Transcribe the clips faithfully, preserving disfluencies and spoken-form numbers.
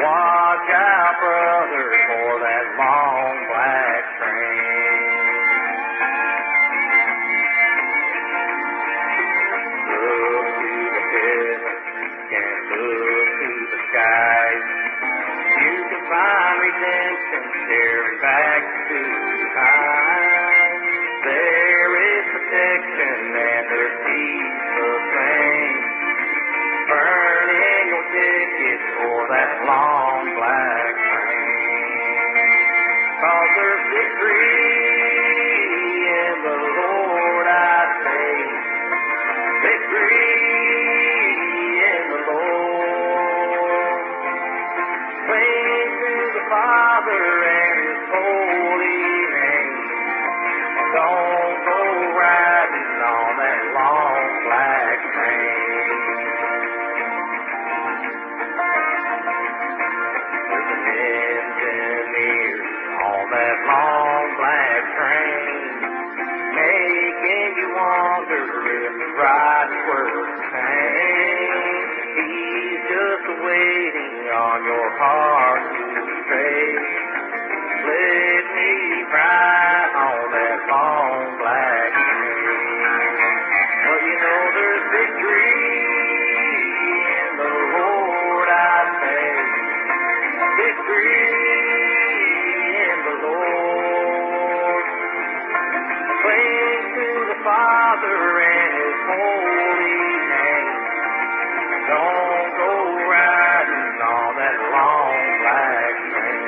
Watch out, brother, for that long black train. Look to the heavens and look to the skies. You can find redemption staring back to high. There is protection and there's peace of fame. Burn in your ticket for that long black train. 'Cause there's victory in the Lord, I say. Victory in the Lord. Cling to the Father and His holy name. Don't go riding on that long black train. There's an engineer on that long black train, making you wonder if the ride's worth the pain. He's just waiting on your heart to stray. Let me ride on that long black train. Well, you know there's victory in the Lord, I say. Victory in the Lord. Cling to the Father and His holy name. Don't go riding on that long black train.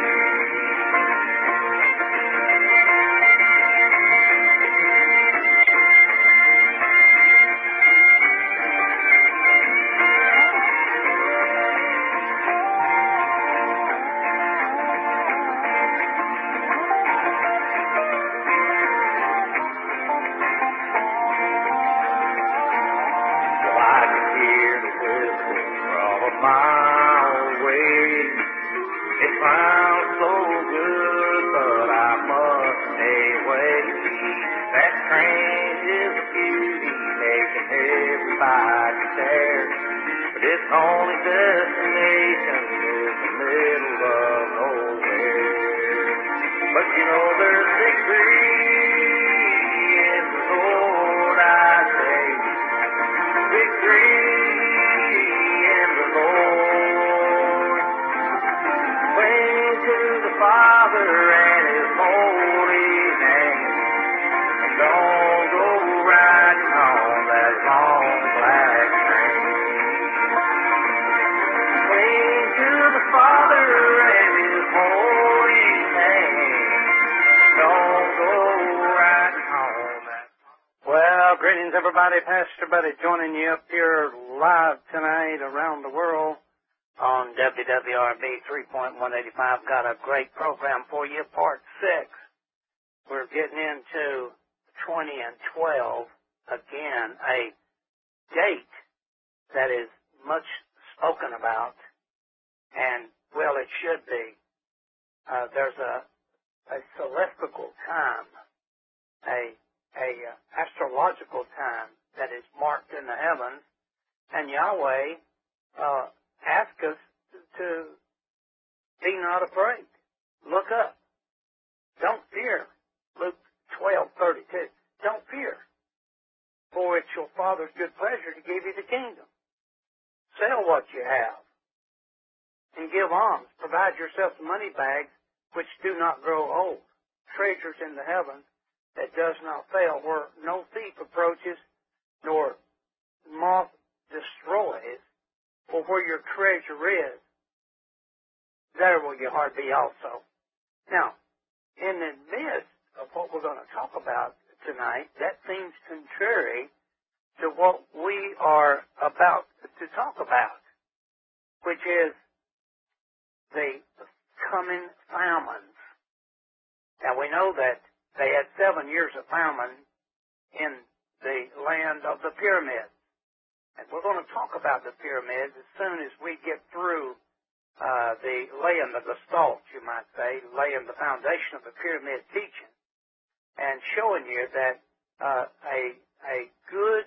Well, I can hear the whistle from a mile away. It sounds so good, but I must stay away. That train is a beauty, making everybody stare. But its only destination is the middle of nowhere. But you know there's victory in the Lord, I say. Victory in the Lord. Cling to the Father and His holy name. And don't go riding on that long black train. Cling to the Father and His holy name. Don't go riding on that. Well, greetings everybody. Pastor Buddy joining you up here live tonight around the world on W W R B three point one eighty-five. Got a great program for you, part six. We're getting into twenty and twelve again, a date that is much spoken about, and well, it should be. Uh, there's a, a celestial time, a a uh, astrological time that is marked in the heavens, and Yahweh uh, asks us to be not afraid. Look up. Don't fear. Luke twelve thirty-two. Don't fear, for it's your Father's good pleasure to give you the kingdom. Sell what you have and give alms. Provide yourself money bags which do not grow old, treasures in the heavens that does not fail, where no thief approaches nor moth destroys. For where your treasure is, there will your heart be also. Now, in the midst of what we're going to talk about tonight, that seems contrary to what we are about to talk about, which is the coming famines. Now, we know that they had seven years of famine in the land of the pyramids. And we're going to talk about the pyramids as soon as we get through uh, the laying the gestalt, you might say, laying the foundation of the pyramid teaching, and showing you that uh, a a good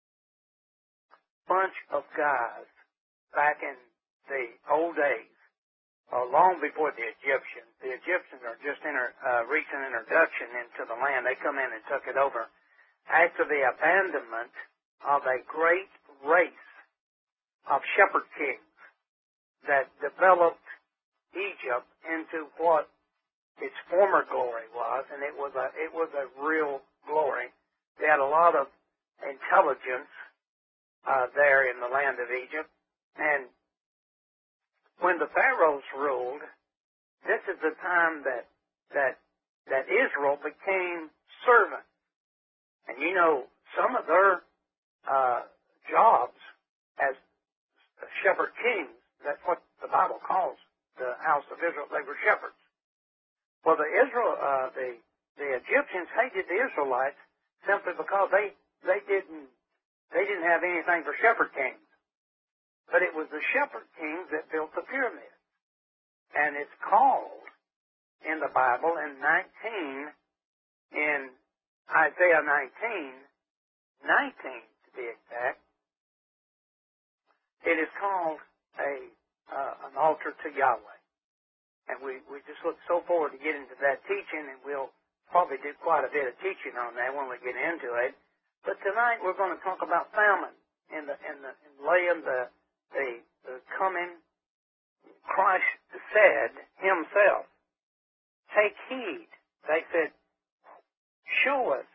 bunch of guys back in the old days uh, long before the Egyptians. The Egyptians are just inter, uh, recent introduction into the land. They come in and took it over after the abandonment of a great race of shepherd kings that developed Egypt into what its former glory was, and it was a it was a real glory. They had a lot of intelligence uh, there in the land of Egypt, and when the pharaohs ruled, this is the time that that that Israel became servants. And you know, some of their uh, jobs as shepherd kings, that's what the Bible calls the house of Israel. They were shepherds. Well, the Israel, uh, the the Egyptians hated the Israelites simply because they they didn't they didn't have anything for shepherd kings. But it was the shepherd kings that built the pyramids, and it's called in the Bible in nineteen in Isaiah nineteen, nineteen to be exact. It is called a uh, an altar to Yahweh. And we, we just look so forward to getting to that teaching, and we'll probably do quite a bit of teaching on that when we get into it. But tonight we're going to talk about famine in the in the in laying the the, the coming. Christ said himself, "Take heed." They said, "Show us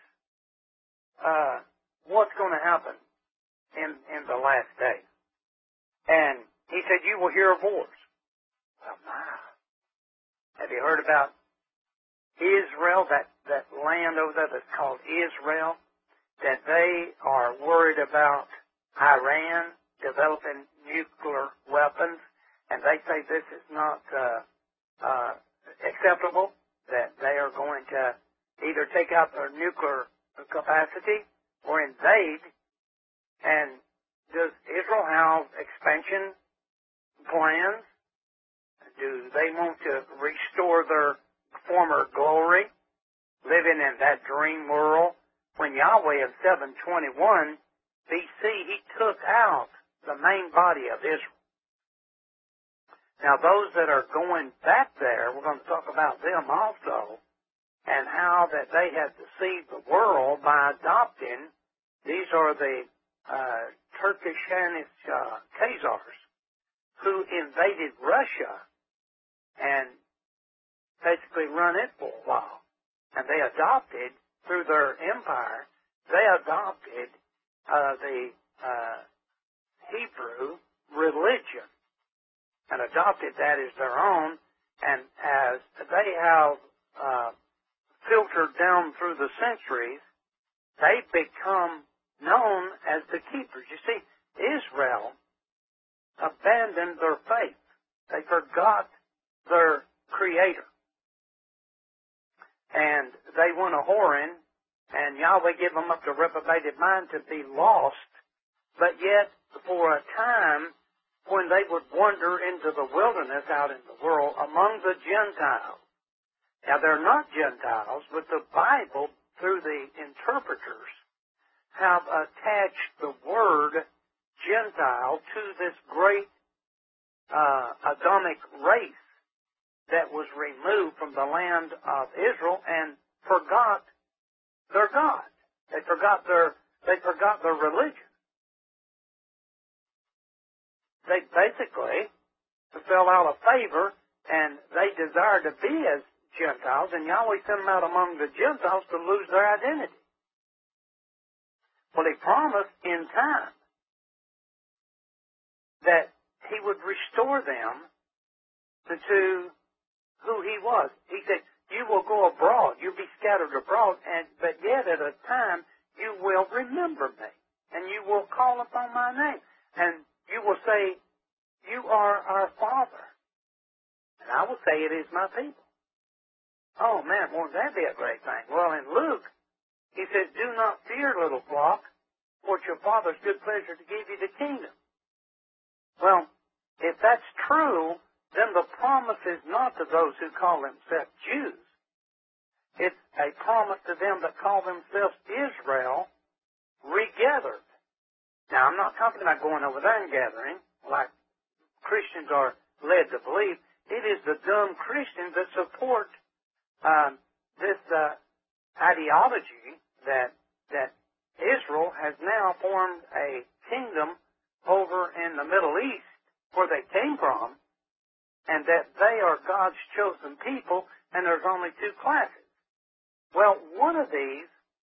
uh, what's going to happen in in the last days." And he said, "You will hear of wars." Well, my. Have you heard about Israel, that, that land over there that's called Israel, that they are worried about Iran developing nuclear weapons, and they say this is not uh, uh, acceptable, that they are going to either take out their nuclear capacity or invade. And does Israel have expansion plans? Do they want to restore their former glory, living in that dream world? When Yahweh in seven twenty-one B C, he took out the main body of Israel. Now, those that are going back there, we're going to talk about them also, and how that they had deceived the world by adopting. These are the uh, Turkish uh, Khazars who invaded Russia and basically run it for a while. And they adopted, through their empire, they adopted uh, the uh, Hebrew religion and adopted that as their own. And as they have uh, filtered down through the centuries, they've become known as the keepers. You see, Israel abandoned their faith. They forgot their Creator. And they went a whoring, and Yahweh gave them up to reprobated mind to be lost. But yet, for a time, when they would wander into the wilderness out in the world among the Gentiles. Now, they're not Gentiles, but the Bible, through the interpreters, have attached the word Gentile to this great uh, Adamic race that was removed from the land of Israel and forgot their God. They forgot their they forgot their religion. They basically fell out of favor, and they desired to be as Gentiles, and Yahweh sent them out among the Gentiles to lose their identity. Well, he promised in time that he would restore them to who he was. He said, you will go abroad, you'll be scattered abroad, and but yet at a time you will remember me, and you will call upon my name, and you will say, you are our Father. And I will say, it is my people. Oh man, won't that be a great thing? Well, in Luke, he says, do not fear, little flock, for it's your Father's good pleasure to give you the kingdom. Well, if that's true, then the promise is not to those who call themselves Jews. It's a promise to them that call themselves Israel, regathered. Now, I'm not talking about going over there and gathering, like Christians are led to believe. it is the dumb Christians that support um, this uh, ideology that that Israel has now formed a kingdom over in the Middle East where they came from, and that they are God's chosen people, and there's only two classes. Well, one of these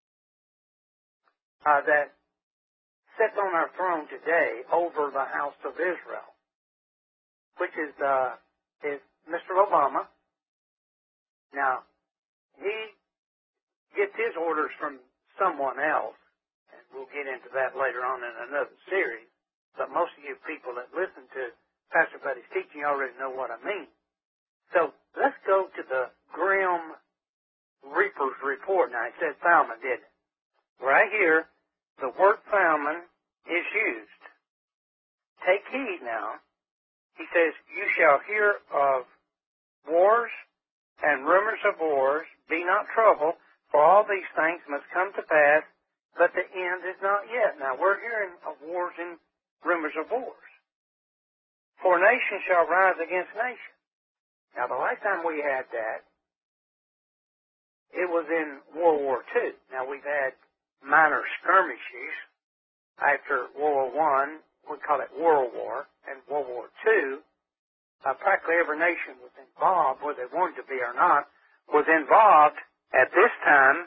uh, that sits on our throne today over the house of Israel, which is uh, is Mister Obama. Now, he gets his orders from someone else, and we'll get into that later on in another series, but most of you people that listen to Pastor Buddy's teaching already know what I mean. So let's go to the Grim Reaper's report. Now, it said Falmouth, didn't it? Right here, the word Falmouth is used. Take heed now. He says, you shall hear of wars and rumors of wars. Be not troubled, for all these things must come to pass, but the end is not yet. Now, we're hearing of wars and rumors of wars. For nation shall rise against nation. Now, the last time we had that, it was in World War Two. Now, we've had minor skirmishes after World War One. We call it World War. And World War Two, uh, practically every nation was involved, whether they wanted to be or not, was involved at this time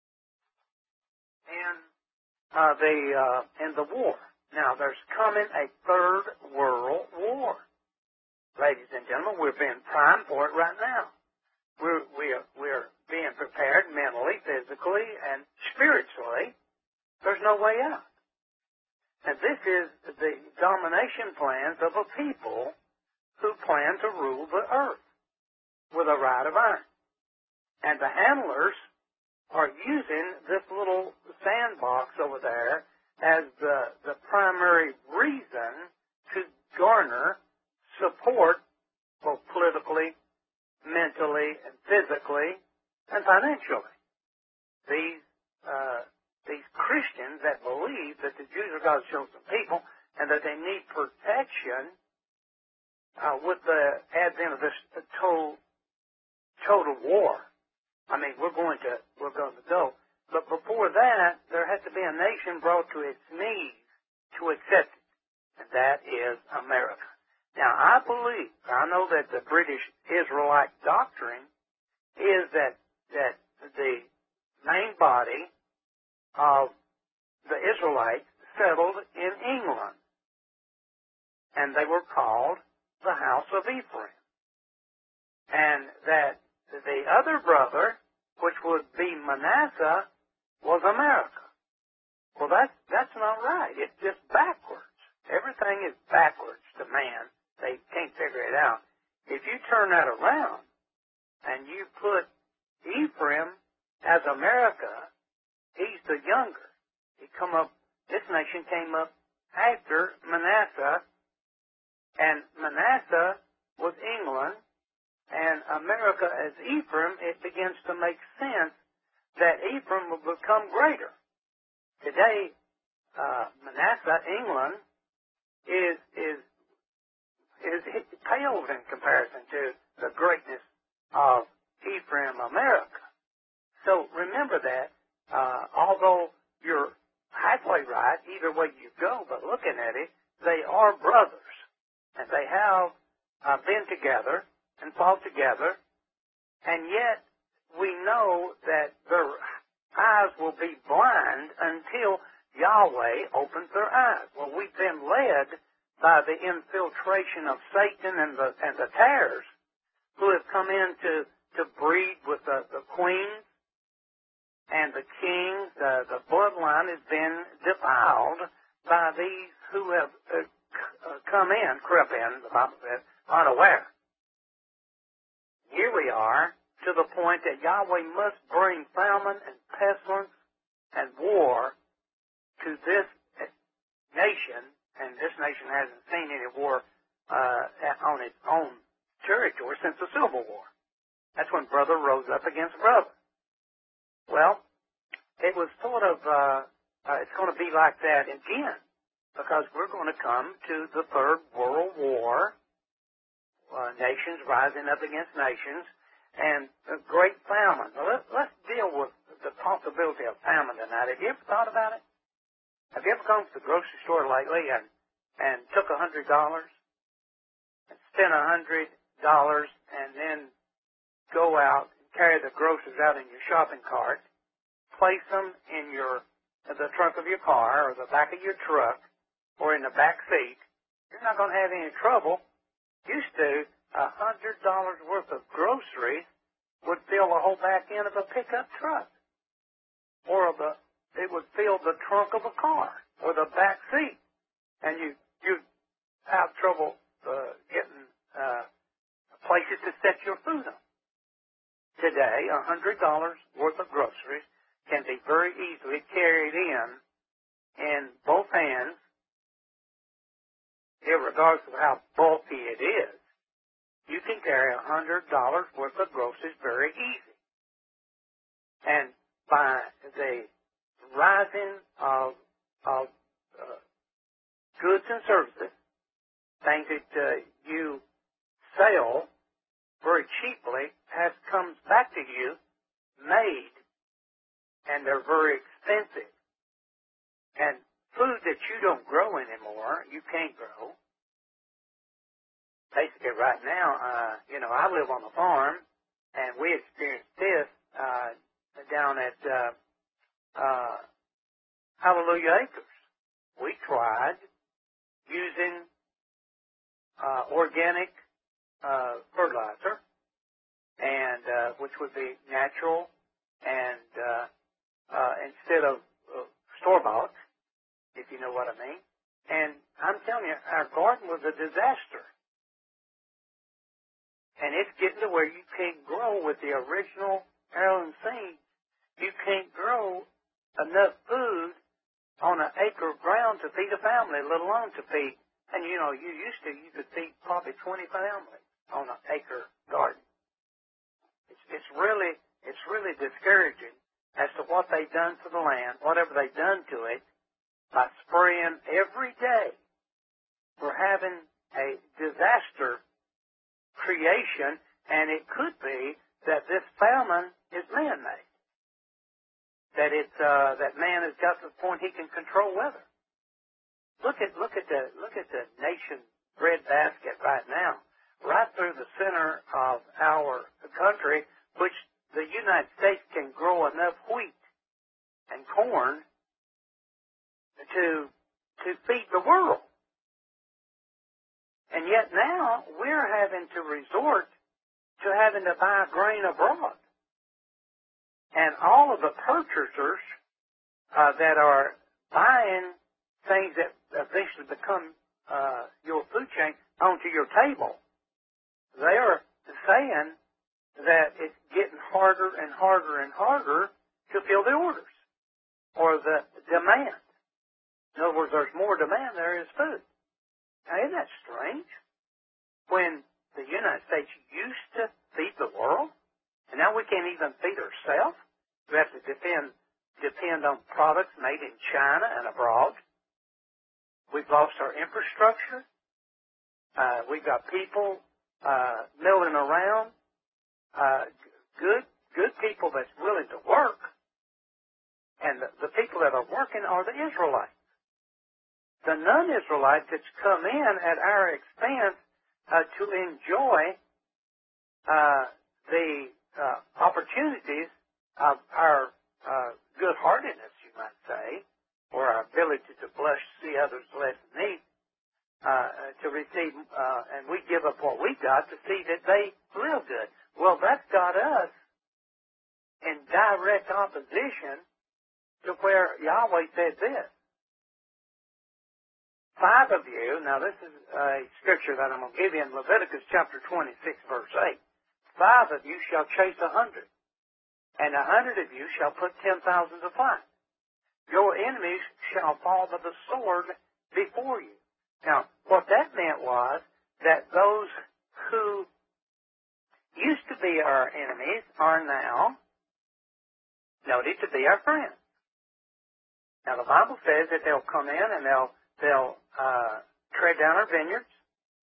in uh, the uh, in the war. Now, there's coming a third world war. Ladies and gentlemen, we're being primed for it right now. We're, we're, we're being prepared mentally, physically, and spiritually. There's no way out. And this is the domination plans of a people who plan to rule the earth with a rod of iron. And the handlers are using this little sandbox over there as the, the primary reason to garner support, both politically, mentally, and physically, and financially. These uh, these Christians that believe that the Jews are God's chosen people and that they need protection uh, with the advent of this total total war. I mean, we're going to we're going to go. But before that, there has to be a nation brought to its knees to accept it, and that is America. Now, I believe, I know that the British Israelite doctrine is that that the main body of the Israelites settled in England, and they were called the House of Ephraim, and that the other brother, which would be Manasseh, was America. Well, that's, that's not right. It's just backwards. Everything is backwards to man. They can't figure it out. If you turn that around and you put Ephraim as America, he's the younger. He come up, this nation came up after Manasseh, and Manasseh was England, and America as Ephraim, it begins to make sense that Ephraim will become greater. Today, uh, Manasseh, England, is, is, is, it pales in comparison to the greatness of Ephraim, America. So remember that, uh, although you're halfway right, either way you go, but looking at it, they are brothers. And they have uh, been together and fought together, and yet we know that their eyes will be blind until Yahweh opens their eyes. Well, we've been led by the infiltration of Satan and the and the tares who have come in to, to breed with the, the queens and the kings. Uh, the bloodline has been defiled by these who have uh, c- uh, come in, crept in, the Bible says, unaware. Here we are to the point that Yahweh must bring famine and pestilence and war to this nation, and this nation hasn't seen any war uh, on its own territory since the Civil War. That's when brother rose up against brother. Well, it was sort of, uh, uh, it's going to be like that again, because we're going to come to the Third World War, uh, nations rising up against nations, and a great famine. Well, let, let's deal with the possibility of famine tonight. Have you ever thought about it? Have you ever gone to the grocery store lately and and took a hundred dollars and spent a hundred dollars and then go out and carry the groceries out in your shopping cart, place them in your the trunk of your car or the back of your truck or in the back seat? You're not going to have any trouble. Used to, a hundred dollars worth of groceries would fill the whole back end of a pickup truck, or the it would fill the trunk of a car or the back seat, and you you have trouble uh, getting uh, places to set your food on. Today, a hundred dollars worth of groceries can be very easily carried in in both hands, irregardless of how bulky it is. You can carry a hundred dollars worth of groceries very easy. And by the rising of, of uh, goods and services, things that uh, you sell very cheaply has comes back to you made, and they're very expensive. And food that you don't grow anymore, you can't grow. Basically, right now, uh, you know, I live on a farm, and we experienced this uh, down at uh, uh, Hallelujah Acres. We tried using uh, organic uh, fertilizer, and uh, which would be natural, and uh, uh, instead of uh, store-bought, if you know what I mean. And I'm telling you, our garden was a disaster. And it's getting to where you can't grow with the original heirloom seeds. You can't grow enough food on an acre of ground to feed a family, let alone to feed. And you know, you used to, you could feed probably twenty families on an acre garden. It's, it's really, it's really discouraging as to what they've done to the land, whatever they've done to it, by spraying every day. We're having a disaster creation, and it could be that this famine is man-made. That it's uh, that man has got to the point he can control weather. Look at look at the look at the nation breadbasket right now, right through the center of our country, which the United States can grow enough wheat and corn to to feed the world. And yet now we're having to resort to having to buy grain abroad. And all of the purchasers uh, that are buying things that eventually become uh, your food chain onto your table, they are saying that it's getting harder and harder and harder to fill the orders or the demand. In other words, there's more demand than there is food. Now, isn't that strange? When the United States used to feed the world, and now we can't even feed ourselves. We have to depend depend on products made in China and abroad. We've lost our infrastructure. Uh, we've got people uh, milling around, uh, good good people that's willing to work, and the, the people that are working are the Israelites. The non-Israelites that's come in at our expense uh, to enjoy uh, the uh, opportunities of our uh, good-heartedness, you might say, or our ability to blush, see others less than me, uh, to receive, uh, and we give up what we got to see that they live good. Well, that's got us in direct opposition to where Yahweh said this. Five of you, now this is a scripture that I'm going to give you in Leviticus chapter twenty-six, verse eight. Five of you shall chase a hundred, and a hundred of you shall put ten thousand to flight. Your enemies shall fall by the sword before you. Now, what that meant was that those who used to be our enemies are now noted to be our friends. Now, the Bible says that they'll come in and they'll they'll uh, tread down our vineyards.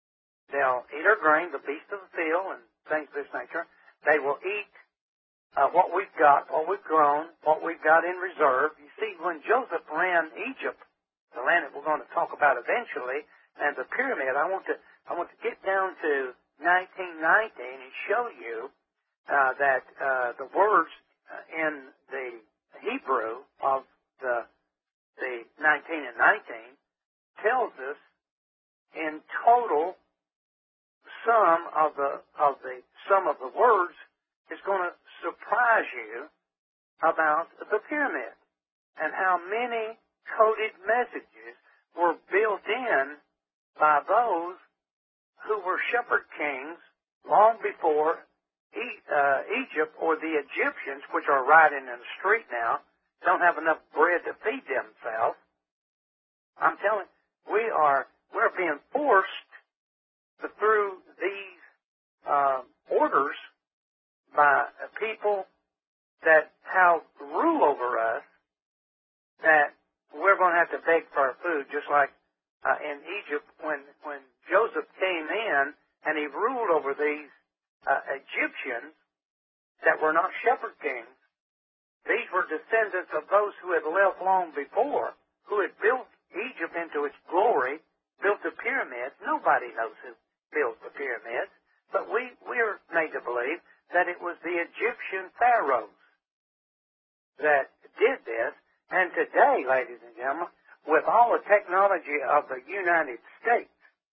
They'll eat our grain, the beasts of the field, and things of this nature. They will eat uh, what we've got, what we've grown, what we've got in reserve. You see, when Joseph ran Egypt, the land that we're going to talk about eventually, and the pyramid, I want to I want to get down to nineteen nineteen and show you uh, that uh, the words uh, in the Hebrew of the the nineteen and nineteen tells us in total sum of the of the sum of the words is going to surprise you about the pyramid and how many coded messages were built in by those who were shepherd kings long before e- uh, Egypt or the Egyptians, which are riding in the street now, don't have enough bread to feed themselves. I'm telling you, we are we're being forced to, through these uh, orders by people that have rule over us, that we're going to have to beg for our food, just like uh, in Egypt when when Joseph came in and he ruled over these uh, Egyptians that were not shepherd kings. These were descendants of those who had left long before, who had built Egypt into its glory, built the pyramids. Nobody knows who built the pyramids, but we we're made to believe that it was the Egyptian pharaohs that did this. And today, ladies and gentlemen, with all the technology of the United States,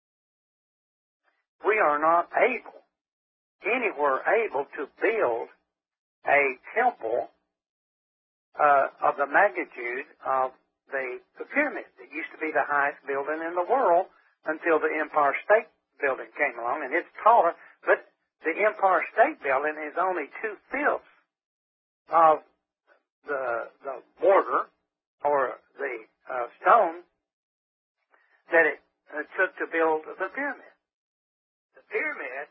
we are not able, anywhere able to build a temple uh, of the magnitude of the, the pyramid. It used to be the highest building in the world until the Empire State Building came along, and it's taller, but the Empire State Building is only two-fifths of the, the mortar or the uh, stone that it uh, took to build the pyramid. The pyramid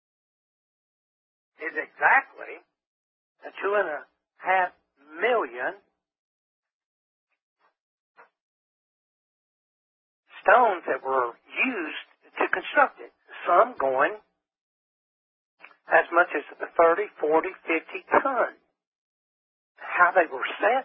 is exactly a two and a half million stones that were used to construct it. Some going as much as thirty, forty, fifty tons. How they were set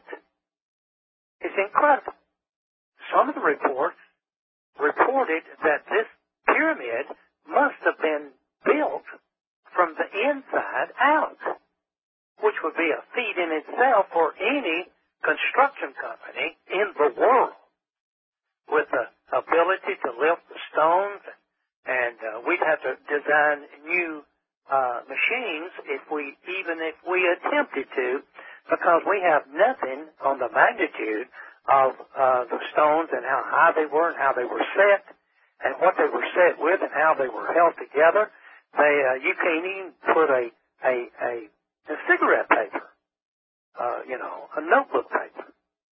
is incredible. Some of the reports reported that this pyramid must have been built from the inside out, which would be a feat in itself for any construction company in the world, with the ability to lift the stones, and uh, we'd have to design new uh, machines if we, even if we attempted to, because we have nothing on the magnitude of uh, the stones and how high they were and how they were set and what they were set with and how they were held together. They, uh, you can't even put a a, a, a cigarette paper, uh, you know, a notebook paper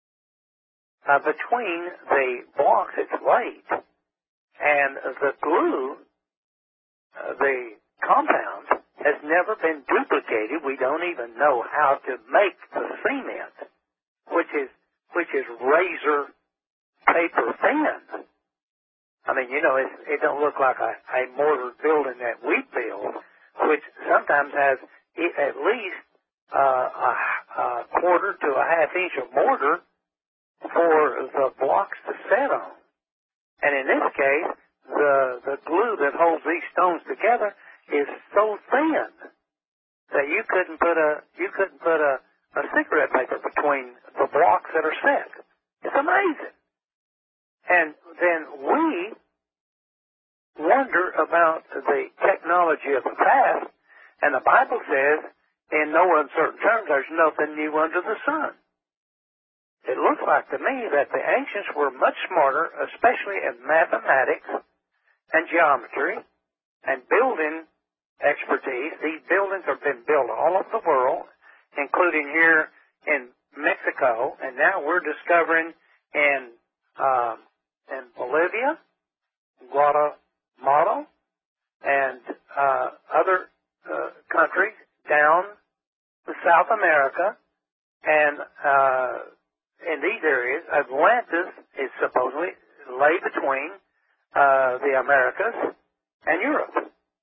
uh, between the blocks it's laid, and the glue, uh, the compound has never been duplicated. We don't even know how to make the cement, which is which is razor paper thin. I mean, you know, it, it don't look like a, a mortar building that we build, which sometimes has at least uh, a, a quarter to a half inch of mortar for the blocks to set on. And in this case, the the glue that holds these stones together is so thin that you couldn't put a you couldn't put a, a cigarette paper between the blocks that are set. It's amazing. And then we wonder about the technology of the past, and the Bible says, in no uncertain terms, there's nothing new under the sun. It looks like to me that the ancients were much smarter, especially in mathematics and geometry and building expertise. These buildings have been built all over the world, including here in Mexico, and now we're discovering in uh, in Bolivia, Guatemala, and uh, other uh, countries down to South America, and uh, in these areas, Atlantis is supposedly lay between uh, the Americas and Europe.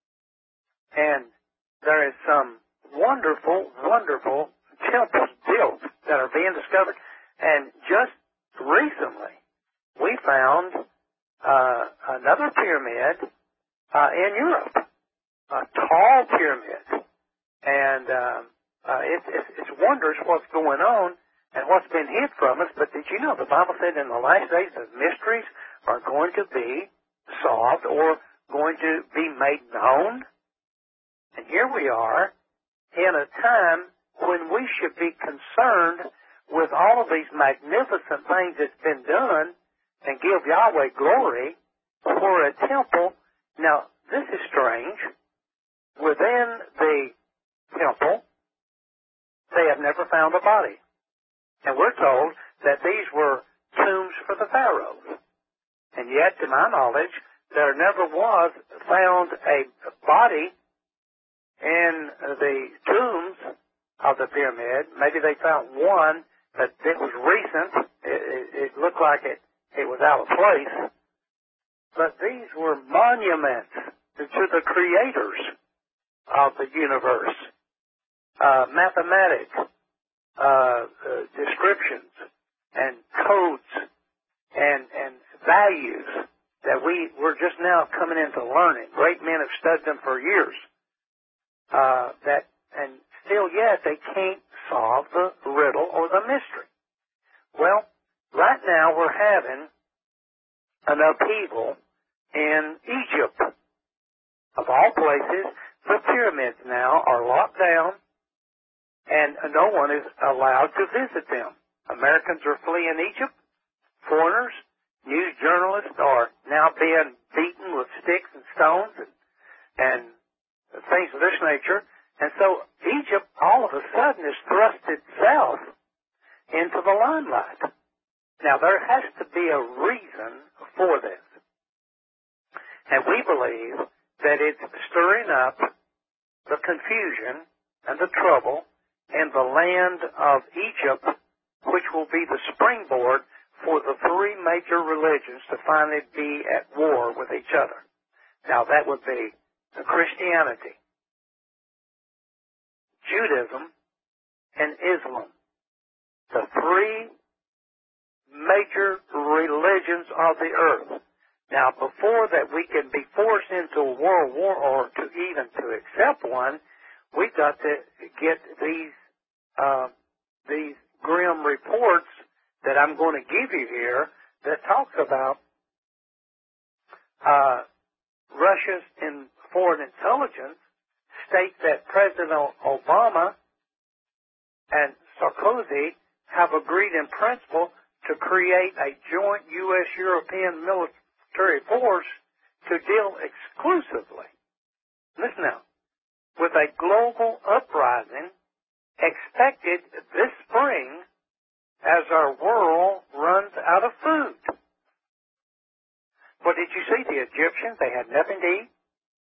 And there is some wonderful, wonderful temples built that are being discovered. And just recently, we found uh, another pyramid uh, in Europe, a tall pyramid. And uh, uh, it's, it's, it's wondrous what's going on and what's been hid from us. But did you know the Bible said in the last days the mysteries are going to be solved or going to be made known? And here we are in a time when we should be concerned with all of these magnificent things that's been done and give Yahweh glory for a temple. Now, this is strange. Within the temple, they have never found a body. And we're told that these were tombs for the pharaohs. And yet, to my knowledge, there never was found a body in the tombs of the pyramid. Maybe they found one, but it was recent. It, it, it looked like it, it was out of place. But these were monuments to the creators of the universe. Uh, mathematic uh, uh, descriptions and codes and, and values that we were just now coming into learning. Great men have studied them for years. Uh, that and still yet they can't solve the riddle or the mystery. Well, right now we're having an upheaval in Egypt. Of all places, the pyramids now are locked down and no one is allowed to visit them. Americans are fleeing Egypt. Foreigners, news journalists are now being beaten with sticks and stones and, and things of this nature. And so Egypt all of a sudden has thrust itself into the limelight. Now there has to be a reason for this. And we believe that it's stirring up the confusion and the trouble in the land of Egypt, which will be the springboard for the three major religions to finally be at war with each other. Now that would be Christianity, Judaism, and Islam. The three major religions of the earth. Now, before that we can be forced into a world war or to even to accept one, we've got to get these uh, these grim reports that I'm going to give you here that talks about uh, Russia's in foreign intelligence state that President Obama and Sarkozy have agreed in principle to create a joint U S European military force to deal exclusively, listen now, with a global uprising expected this spring as our world runs out of food. Well, did you see the Egyptians? They had nothing to eat.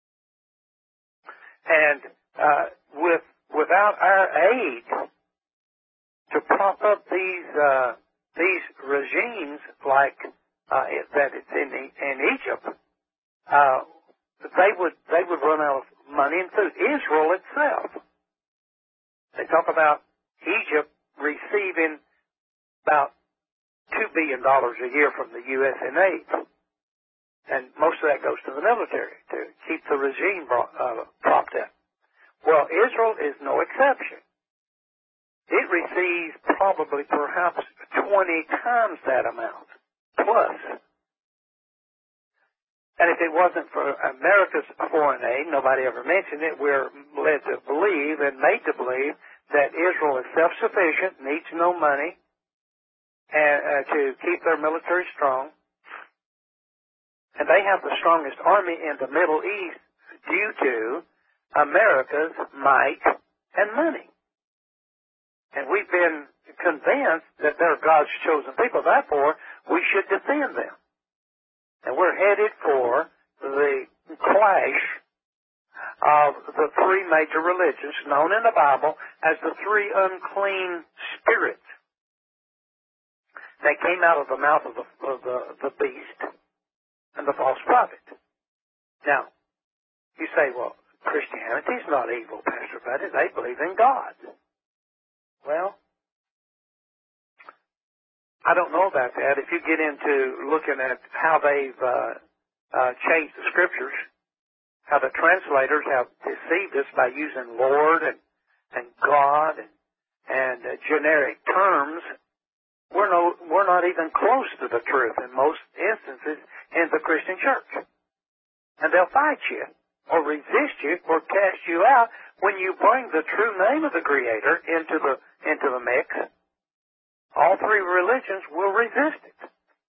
And uh, with without our aid to prop up these uh, these regimes like uh, it, that it's in in Egypt, uh, they would they would run out of money and food. Israel itself, they talk about Egypt receiving about two billion dollars a year from the U S in aid. And most of that goes to the military to keep the regime brought, uh, propped up. Well, Israel is no exception. It receives probably perhaps twenty times that amount, plus. And if it wasn't for America's foreign aid, nobody ever mentioned it, we're led to believe and made to believe that Israel is self-sufficient, needs no money, and uh, to keep their military strong. And they have the strongest army in the Middle East due to America's might and money. And we've been convinced that they're God's chosen people. Therefore, we should defend them. And we're headed for the clash of the three major religions known in the Bible as the three unclean spirits. They came out of the mouth of the, of the, the beast and the false prophet. Now, You say, well, Christianity's not evil, Pastor Buddy. They believe in God. Well, I don't know about that. If you get into looking at how they've uh, uh, changed the scriptures, how the translators have deceived us by using Lord and, and God and, and uh, generic terms, we're, no, we're not even close to the truth in most instances in the Christian church. And they'll fight you or resist you or cast you out when you bring the true name of the Creator into the, into the mix. All three religions will resist it.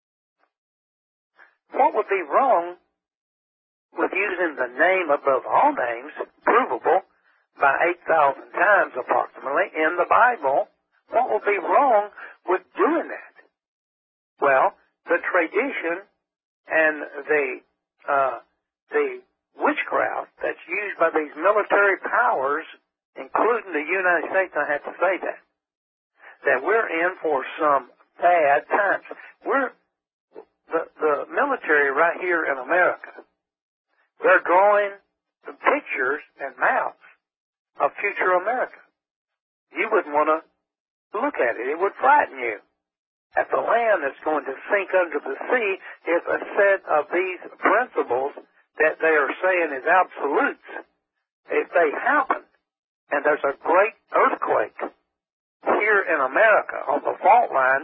What would be wrong with using the name above all names, provable by eight thousand times approximately in the Bible? What would be wrong with doing that? Well, the tradition and the uh, the witchcraft that's used by these military powers, including the United States, I have to say that, that we're in for some bad times. We're the the military right here in America. They're drawing the pictures and maps of future America. You wouldn't want to look at it. It would frighten you. At the land that's going to sink under the sea if a set of these principles that they are saying is absolutes, if they happen, and there's a great earthquake here in America on the fault line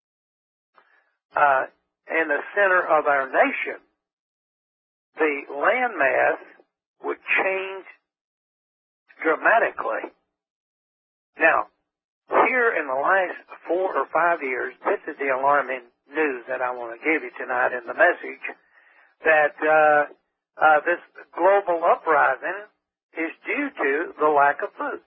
uh, in the center of our nation, the landmass would change dramatically. Now, here in the last four or five years, this is the alarming news that I want to give you tonight in the message, that uh, uh, this global uprising is due to the lack of food.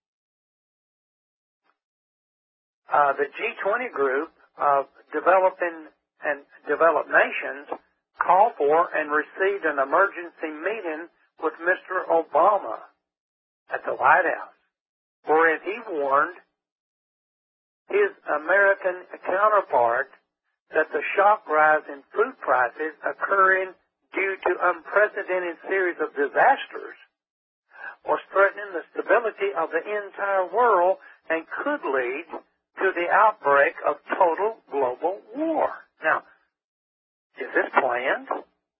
Uh, the G twenty group of developing and developed nations called for and received an emergency meeting with Mister Obama at the White House, wherein he warned his American counterpart that the sharp rise in food prices occurring due to unprecedented series of disasters was threatening the stability of the entire world and could lead to the outbreak of total global war. Now, is this planned?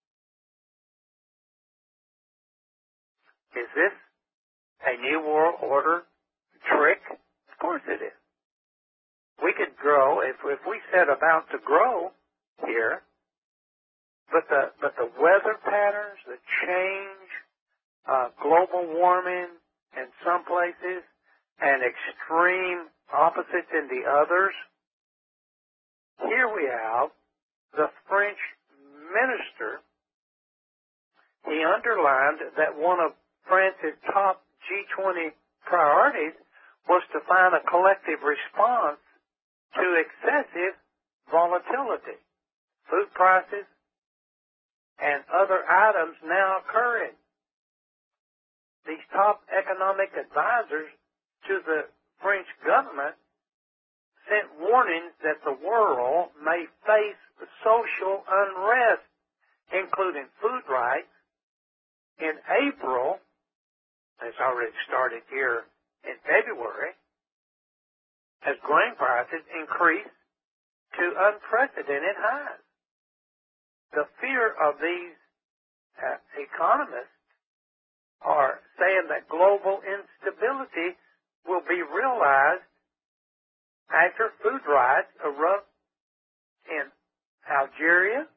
Is this a New World Order trick? Of course it is. We could grow if if we set about to grow here, but the but the weather patterns, the change, uh, global warming in some places, and extreme opposites in the others. Here we have the French minister. He underlined that one of France's top G twenty priorities was to find a collective response to excessive volatility, food prices, and other items now occurring. These top economic advisors to the French government sent warnings that the world may face social unrest, including food rights. In April, it's already started here in February, as grain prices increased to unprecedented highs. The fear of these uh, economists are saying that global instability will be realized after food riots erupt in Algeria,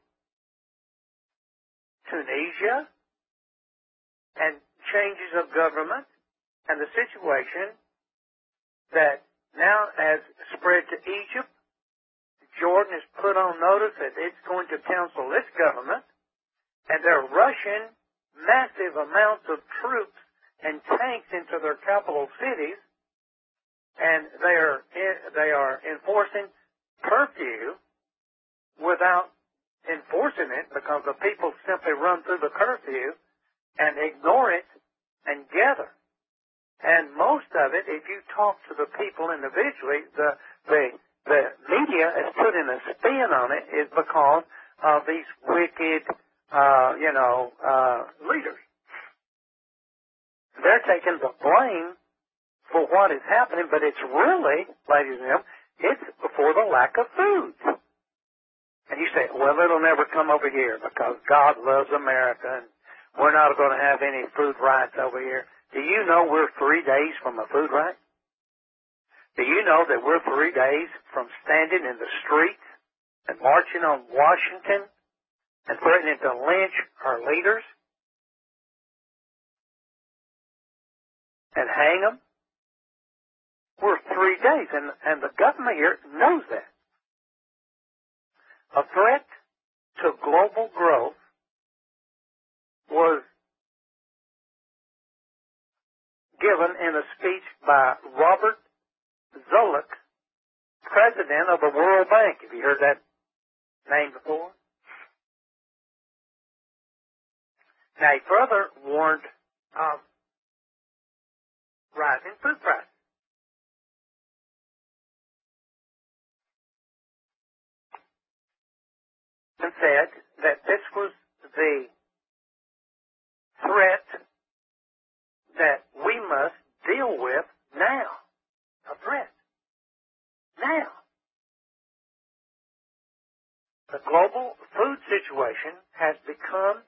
Tunisia, and changes of government, and the situation that now has spread to Egypt. Jordan has put on notice that it's going to counsel its government, and they're rushing massive amounts of troops and tanks into their capital cities, and they are they are enforcing curfew without enforcing it because the people simply run through the curfew and ignore it and gather. And most of it, if you talk to the people individually, the the the media is putting a spin on it is because of these wicked, uh, you know, uh, leaders. they're taking the blame for what is happening, but it's really, ladies and gentlemen, it's for the lack of food. And you say, well, it'll never come over here because God loves America and we're not going to have any food riots over here. Do you know we're three days from a food riot? Do you know that we're three days from standing in the streets and marching on Washington and threatening to lynch our leaders and hang them? We're three days, and, and the government here knows that. A threat to global growth was given in a speech by Robert Zoellick, president of the World Bank. Have you heard that name before? Now, he further warned of rising food prices. And said that this was the threat that we must deal with now. A threat. Now. The global food situation has become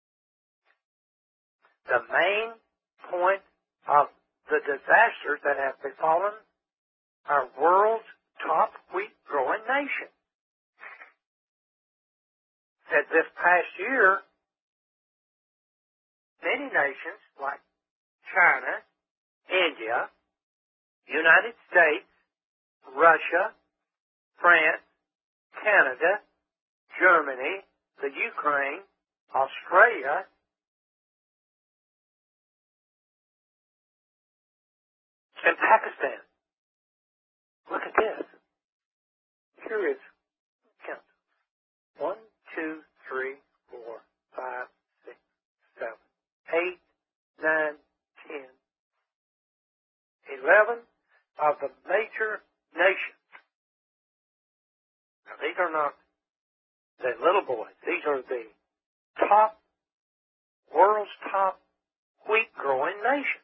the main point of the disasters that have befallen our world's top wheat growing nation. That this past year, many nations like China, India, United States, Russia, France, Canada, Germany, the Ukraine, Australia, and Pakistan. Look at this. Here is count. One, two, three, four, five, six, seven, eight, nine, ten, eleven of the major nations. Now these are not the little boys. These are the top, world's top wheat growing nations.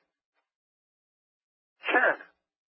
China,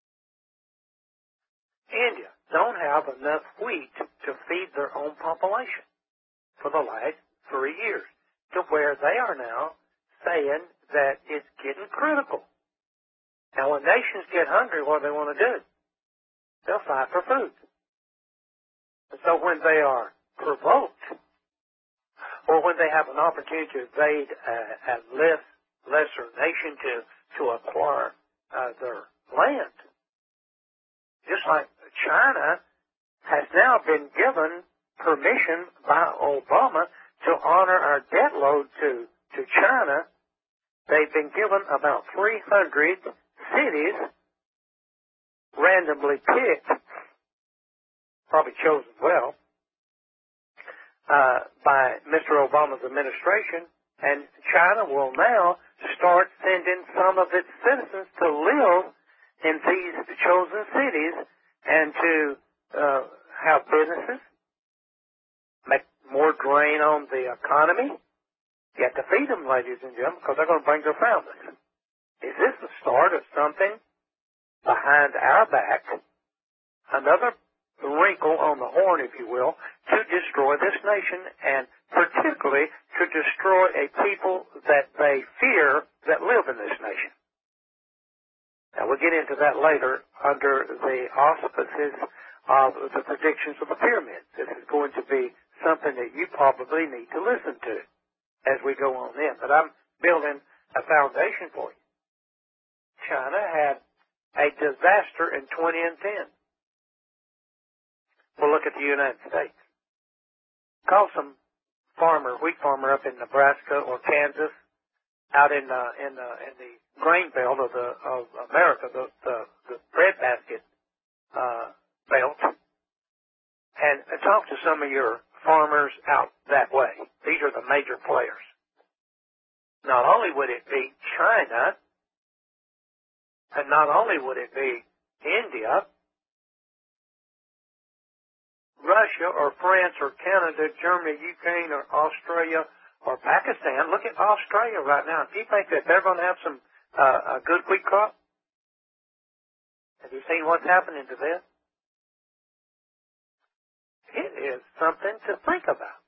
India don't have enough wheat to feed their own population for the last three years, to where they are now saying that it's getting critical. Now, when nations get hungry, what do they want to do? They'll fight for food. And so when they are provoked, or when they have an opportunity to invade a, a less, lesser nation to, to acquire uh, their land, just like China has now been given permission by Obama to honor our debt load to, to China. They've been given about three hundred cities randomly picked, probably chosen well, uh, by Mister Obama's administration, and China will now start sending some of its citizens to live in these chosen cities and to uh, have businesses, make more drain on the economy. You have to feed them, ladies and gentlemen, because they're going to bring their families. Is this the start of something behind our back, another wrinkle on the horn, if you will, to destroy this nation, and particularly to destroy a people that they fear that live in this nation? Now, we'll get into that later under the auspices of the predictions of the pyramids. This is going to be something that you probably need to listen to as we go on in. But I'm building a foundation for you. China had a disaster in twenty ten. We'll look at the United States. Call some farmer, wheat farmer up in Nebraska or Kansas, out in uh, in uh, in the grain belt of the of America, the the, the breadbasket uh, belt, and uh, talk to some of your farmers out that way. These are the major players. Not only would it be China, and not only would it be India, Russia or France or Canada, Germany, Ukraine or Australia or Pakistan. Look at Australia right now. If you think that they're going to have some uh, a good wheat crop? Have you seen what's happening to this? It is something to think about.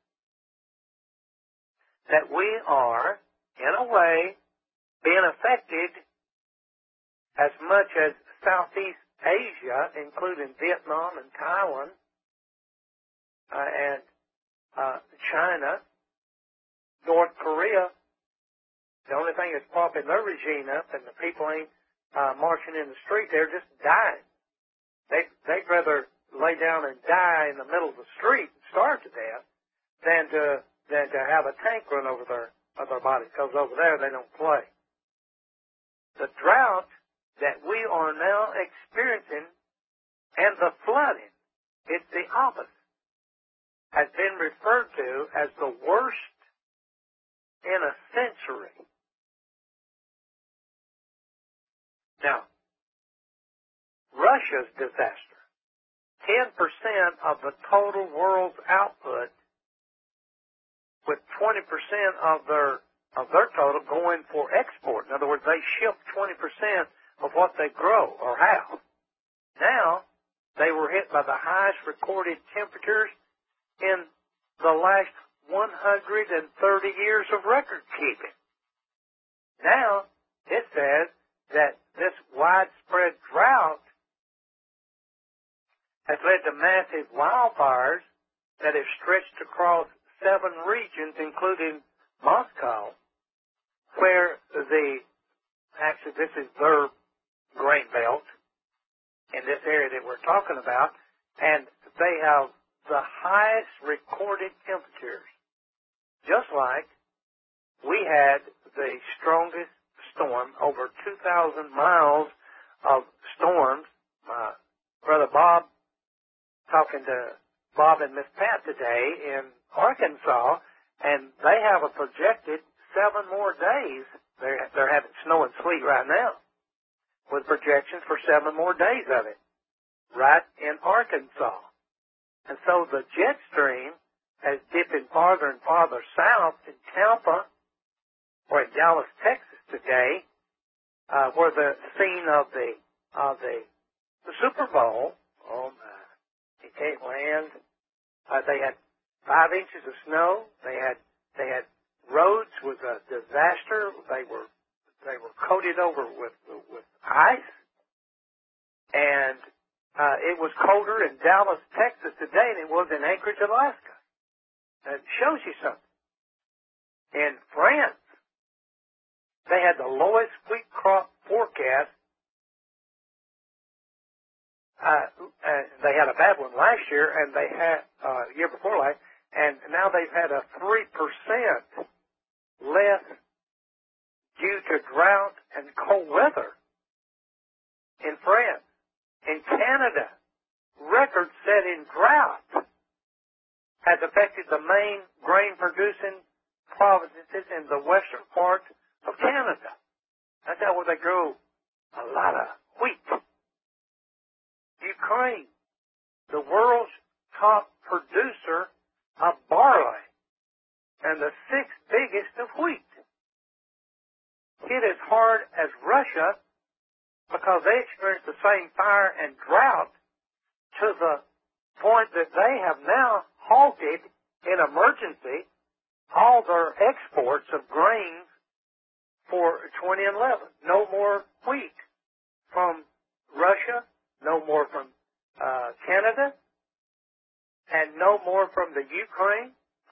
That we are, in a way, being affected as much as Southeast Asia, including Vietnam and Taiwan, uh, and uh, China, North Korea. The only thing that's propping their regime up, and the people ain't uh, marching in the street, they're just dying. They, they'd rather lay down and die in the middle of the street and starve to death than to, than to have a tank run over their, of their body, because over there they don't play. The drought that we are now experiencing and the flooding, it's the opposite, has been referred to as the worst in a century. Now, Russia's disaster, ten percent of the total world's output, with twenty percent of their of their total going for export. In other words, they ship twenty percent of what they grow or have. Now, they were hit by the highest recorded temperatures in the last one hundred thirty years of record keeping. Now, it says that this widespread drought has led to massive wildfires that have stretched across seven regions, including Moscow, where the, actually this is their grain belt in this area that we're talking about, and they have the highest recorded temperatures. Just like we had the strongest storm, over two thousand miles of storms. Uh, Brother Bob, talking to Bob and Miss Pat today in Arkansas, and they have a projected seven more days. They're, they're having snow and sleet right now, with projections for seven more days of it, right in Arkansas. And so the jet stream is dipping farther and farther south in Tampa, or in Dallas, Texas today, uh, where the scene of the of the, the Super Bowl. Oh my! It can't land. Uh, they had five inches of snow. They had they had roads was a disaster. They were they were coated over with with ice, and uh, it was colder in Dallas, Texas today than it was in Anchorage, Alaska. That shows you something. In France, they had the lowest wheat crop forecast. Uh, uh, they had a bad one last year, and they had uh, year before last, and now they've had a three percent less due to drought and cold weather in France. In Canada, record-setting drought has affected the main grain-producing provinces in the western part of Canada. That's where they grow a lot of wheat. Ukraine, the world's top producer of barley and the sixth biggest of wheat, hit as hard as Russia because they experienced the same fire and drought to the point that they have now halted in emergency all their exports of grains for twenty eleven. No more wheat from Russia, no more from uh, Canada, and no more from the Ukraine,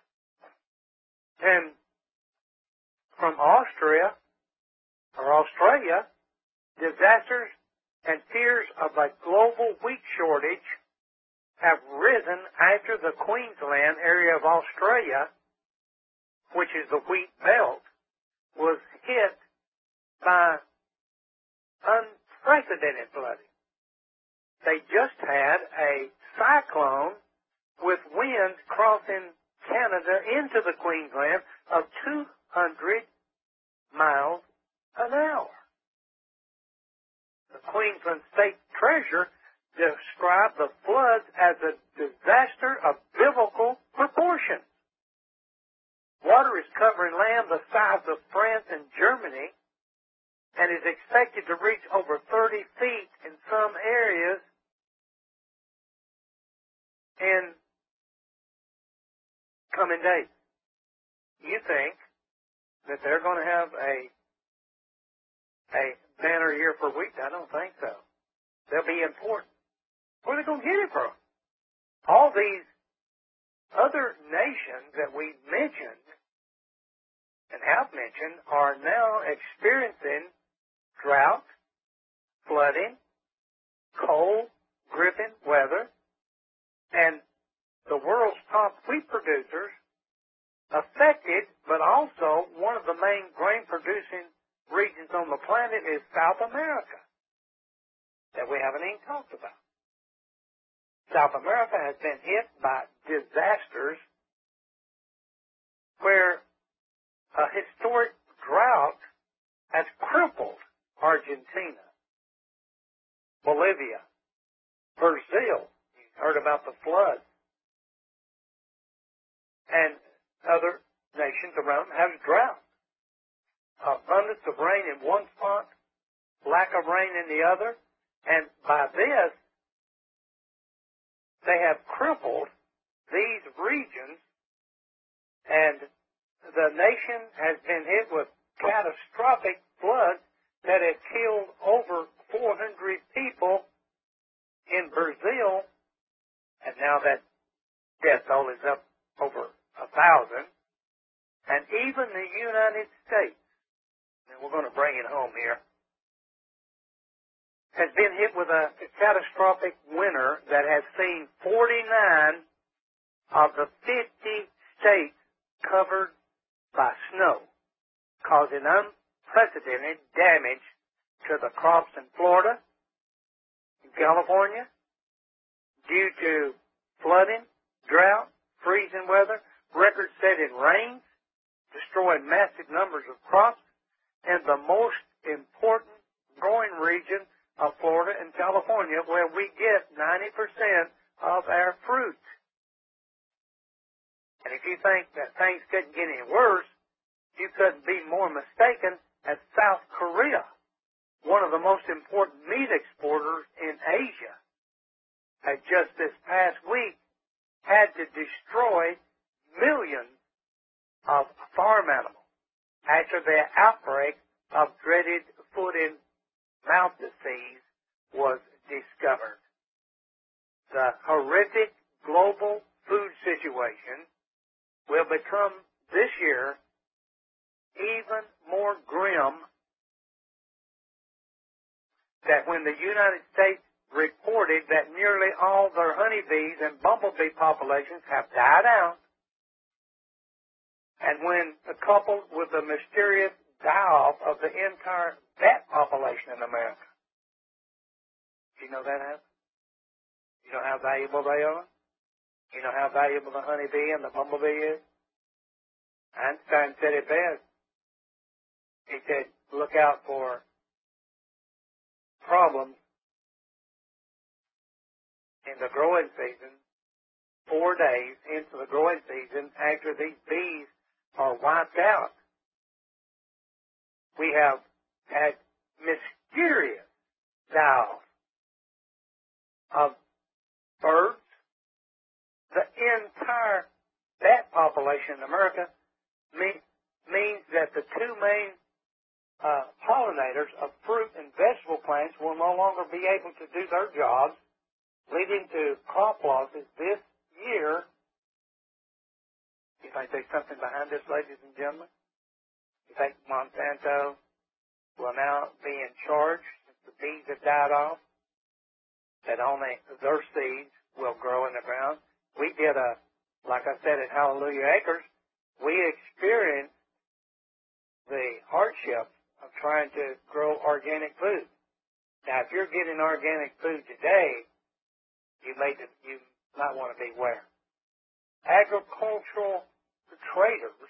and from Austria or Australia. Disasters and fears of a global wheat shortage have risen after the Queensland area of Australia, which is the wheat belt, was hit by unprecedented flooding. They just had a cyclone with winds crossing Canada into the Queensland of two hundred miles an hour. The Queensland State Treasurer described the floods as a disaster of biblical proportions. Water is covering land the size of France and Germany, and is expected to reach over thirty feet in some areas in coming days. You think that they're going to have a a banner year for wheat? I don't think so. They'll be important. Where are they going to get it from? All these other nations that we mentioned and have mentioned are now experiencing drought, flooding, cold, gripping weather, and the world's top wheat producers affected, but also one of the main grain-producing regions on the planet is South America that we haven't even talked about. South America has been hit by disasters where a historic drought has crippled Argentina, Bolivia, Brazil. You heard about the floods. And other nations around them have drought. Abundance of rain in one spot, lack of rain in the other, and by this, they have crippled these regions, and the nation has been hit with catastrophic floods that have killed over four hundred people in Brazil, and now that death toll is up over a thousand, and even the United States, and we're going to bring it home here, has been hit with a catastrophic winter that has seen forty-nine of the fifty states covered by snow, causing unprecedented damage to the crops in Florida, in California, due to flooding, drought, freezing weather, record-setting rains, destroying massive numbers of crops, and the most important growing region of Florida and California, where we get ninety percent of our fruit. And if you think that things couldn't get any worse, you couldn't be more mistaken as South Korea, one of the most important meat exporters in Asia, had just this past week had to destroy millions of farm animals after their outbreak of dreaded foot and mouth disease was discovered. The horrific global food situation will become this year even more grim that when the United States reported that nearly all their honeybees and bumblebee populations have died out, and when coupled with the mysterious die-off of the entire bat population in America. Do you know that happened? You know how valuable they are? You know how valuable the honeybee and the bumblebee is? Einstein said it best. He said, look out for problems in the growing season, four days into the growing season, after these bees are wiped out. We have had mysterious die-off of birds. The entire bat population in America mean, means that the two main uh, pollinators of fruit and vegetable plants will no longer be able to do their jobs, leading to crop losses this year. You think there's something behind this, ladies and gentlemen? You think Monsanto will now be in charge since the bees have died off, that only their seeds will grow in the ground? We did a, like I said at Hallelujah Acres, we experienced the hardship of trying to grow organic food. Now, if you're getting organic food today, you may you might want to beware. Agricultural traders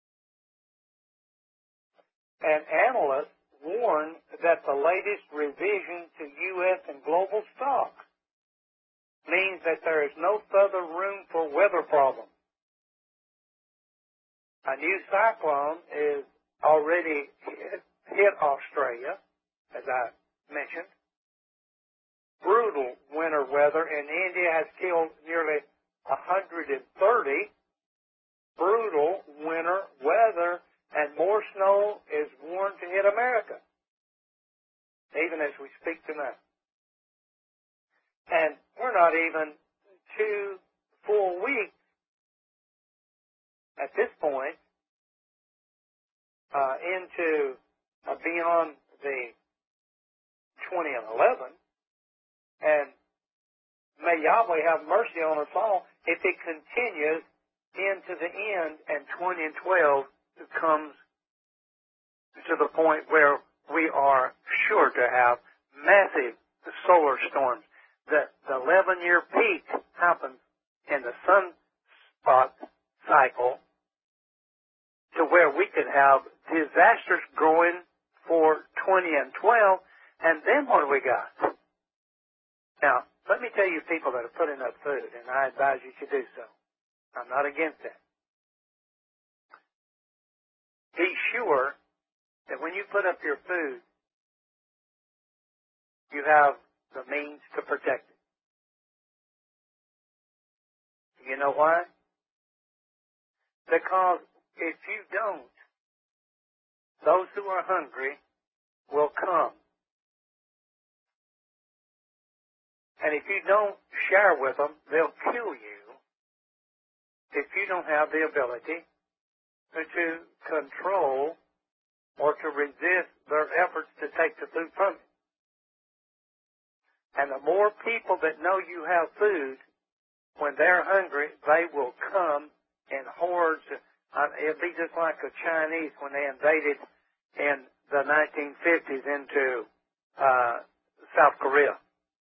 and analysts warn that the latest revision to U S and global stocks means that there is no further room for weather problems. A new cyclone is already hit hit Australia, as I mentioned. Brutal winter weather in India has killed nearly one hundred thirty. Brutal winter weather, and more snow is warned to hit America, even as we speak tonight. And we're not even two full weeks at this point uh, into uh, beyond the twenty eleven, and may Yahweh have mercy on us all if it continues into the end and twenty twelve comes to the point where we are sure to have massive solar storms. The the eleven-year peak happens in the sunspot cycle to where we could have disasters growing for twenty and twelve, and then what do we got? Now, let me tell you people that are putting up food, and I advise you to do so. I'm not against that. Be sure that when you put up your food, you have the means to protect it. You know why? Because if you don't, those who are hungry will come. And if you don't share with them, they'll kill you if you don't have the ability to control or to resist their efforts to take the food from you. And the more people that know you have food, when they're hungry, they will come in hordes. It'll be just like the Chinese when they invaded in the nineteen fifties into uh, South Korea.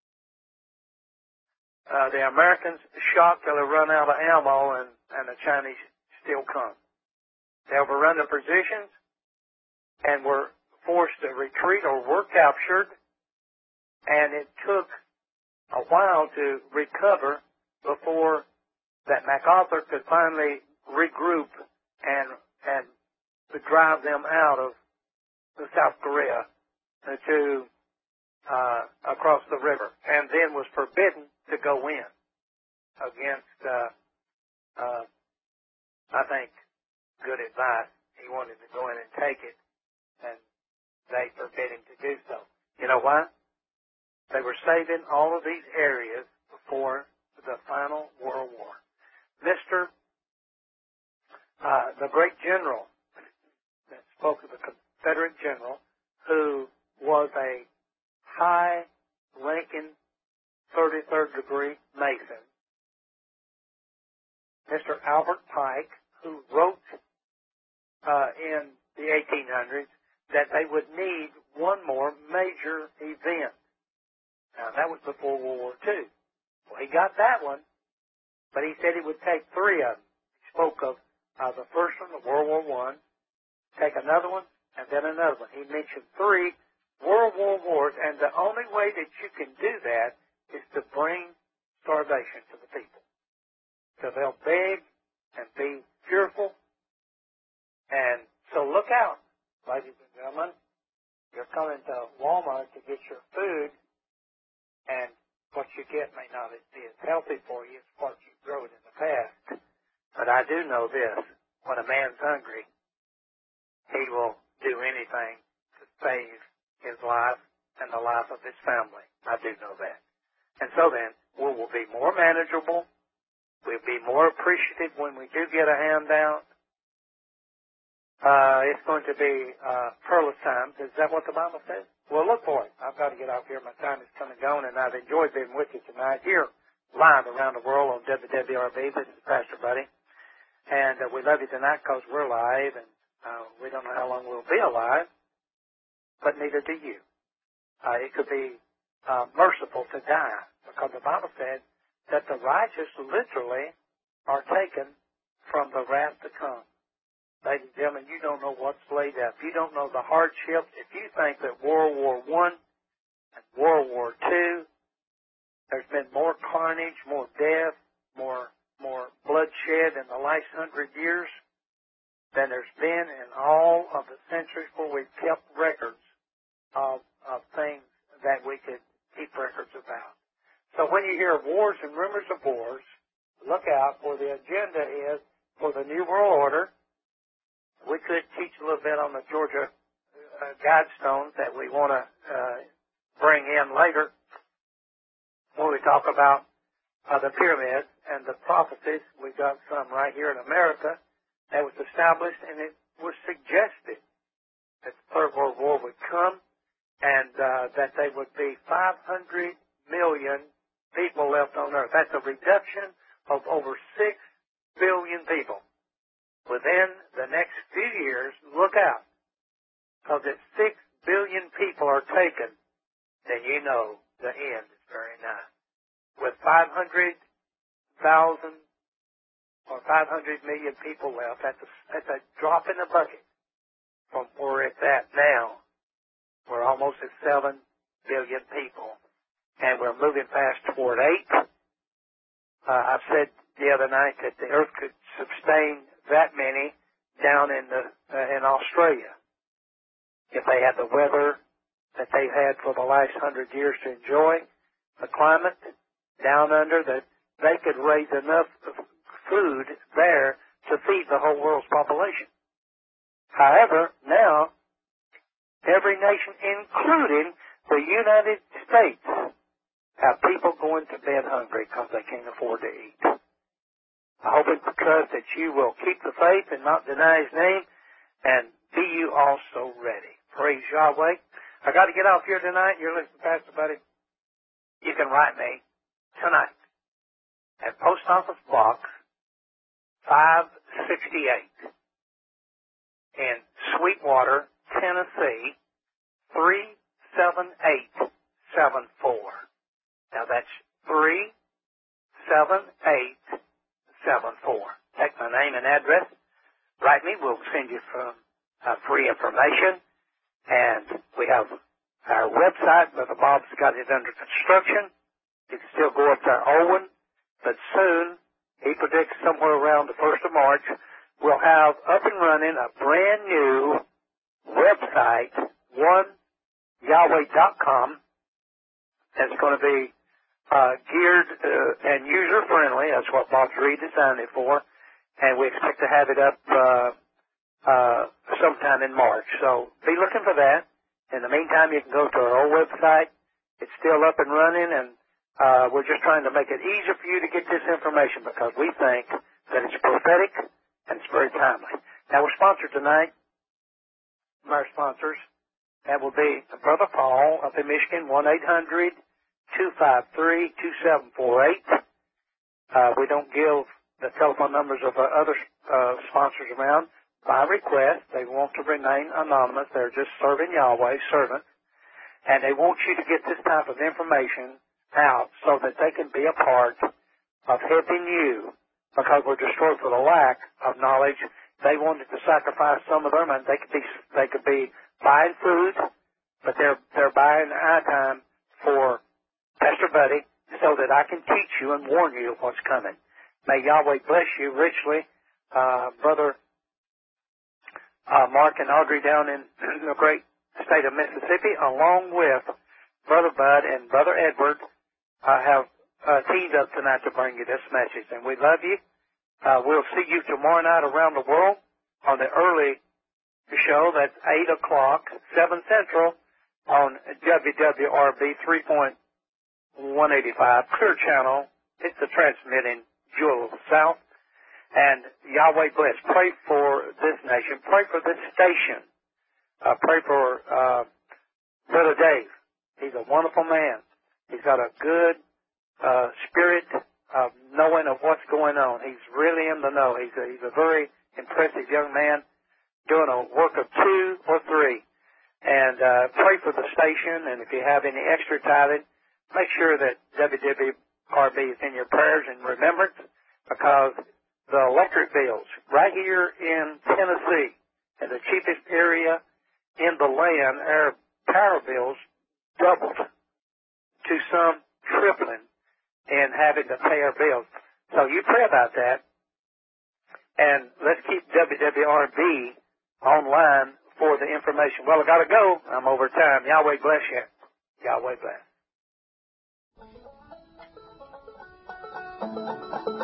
Uh, the Americans shocked till they run out of ammo, and, and the Chinese still come. They overrun the positions and were forced to retreat or were captured, and it took a while to recover before that MacArthur could finally regroup and and to drive them out of the South Korea to uh, across the river, and then was forbidden to go in against, uh, uh, I think, good advice. He wanted to go in and take it, and they forbid him to do so. You know why? They were saving all of these areas for the final World War. Mister Uh, the great general that spoke of the Confederate general, who was a high-ranking thirty-third degree Mason, Mister Albert Pike, who wrote uh, in the eighteen hundreds that they would need one more major event. Now, that was before World War Two. Well, he got that one, but he said it would take three of them. He spoke of uh, the first one, the World War One, take another one, and then another one. He mentioned three World War Wars, and the only way that you can do that is to bring starvation to the people. So they'll beg and be fearful. And so look out, ladies and gentlemen. You're coming to Walmart to get your food, and what you get may not be as healthy for you as what you grew in the past. But I do know this. When a man's hungry, he will do anything to save his life and the life of his family. I do know that. And so then, we will be more manageable. We'll be more appreciative when we do get a handout. Uh, it's going to be uh, perilous times. Is that what the Bible says? Well, look for it. I've got to get off here. My time is coming and going, and I've enjoyed being with you tonight here live around the world on W W R B. This is Pastor Buddy. And uh, we love you tonight because we're live, and uh, we don't know how long we'll be alive, but neither do you. Uh, it could be uh, merciful to die, because the Bible said that the righteous literally are taken from the wrath to come. Ladies and gentlemen, you don't know what's laid up. You don't know the hardships. If you think that World War One and World War Two, there's been more carnage, more death, more more bloodshed in the last hundred years, than there's been in all of the centuries where we've kept records of, of things that we could keep records about. So when you hear wars and rumors of wars, look out, for the agenda is for the New World Order. We could teach a little bit on the Georgia uh, Guidestones that we want to uh, bring in later when we talk about uh, the pyramids and the prophecies. We've got some right here in America that was established, and it was suggested that the Third World War would come and uh, that there would be five hundred million people left on Earth. That's a reduction of over six billion people. Within the next few years, look out, because if six billion people are taken, then you know the end is very nigh. With five hundred thousand or five hundred million people left, that's a, that's a drop in the bucket from where it's at now. We're almost at seven billion people, and we're moving fast toward eight. Uh, I said the other night that the Earth could sustain that many down in the uh, in Australia if they had the weather that they've had for the last hundred years to enjoy the climate down under, that they could raise enough food there to feed the whole world's population. However, now every nation, including the United States, have people going to bed hungry because they can't afford to eat. I hope and trust that you will keep the faith and not deny His name, and be you also ready. Praise Yahweh. I got to get off here tonight. You're listening to Pastor Buddy. You can write me tonight at Post Office Box five sixty-eight in Sweetwater, Tennessee, three seven eight seven four. Now that's three seven eight seven four. Take my name and address. Write me. We'll send you some uh, free information. And we have our website. Brother Bob's got it under construction. You can still go up to our old one. But soon, he predicts somewhere around the first of March, we'll have up and running a brand new website, one yahweh dot com. That's going to be uh, geared uh, and user-friendly. That's what Bob's redesigned it for. And we expect to have it up uh, uh, sometime in March. So be looking for that. In the meantime, you can go to our old website. It's still up and running, and uh, we're just trying to make it easier for you to get this information because we think that it's prophetic and it's very timely. Now, we're sponsored tonight. Our sponsors. That will be Brother Paul up in Michigan, one eight hundred two five three two seven four eight. Uh, we don't give the telephone numbers of uh, other uh, sponsors around by request. They want to remain anonymous. They're just serving Yahweh, servants. And they want you to get this type of information out so that they can be a part of helping you, because we're destroyed for the lack of knowledge. They wanted to sacrifice some of them, and they could be they could be buying food, but they're they're buying our time for Pastor Buddy so that I can teach you and warn you of what's coming. May Yahweh bless you richly, uh, Brother uh, Mark and Audrey down in the great state of Mississippi, along with Brother Bud and Brother Edward. I have uh, teamed up tonight to bring you this message, and we love you. Uh, we'll see you tomorrow night around the world on the early show. That's eight o'clock, seven Central, on W W R B three point one eight five, Clear Channel. It's the transmitting jewel of the South. And Yahweh bless. Pray for this nation. Pray for this station. Uh, pray for uh, Brother Dave. He's a wonderful man. He's got a good uh, spirit of knowing of what's going on. He's really in the know. He's a, he's a very impressive young man doing a work of two or three. And uh, pray for the station, and if you have any extra tithing, make sure that W W R B is in your prayers and remembrance, because the electric bills right here in Tennessee, in the cheapest area in the land, our power bills doubled to some tripling in having to pay our bills. So you pray about that. And let's keep W W R B online for the information. Well, I got to go. I'm over time. Yahweh bless you. Yahweh bless.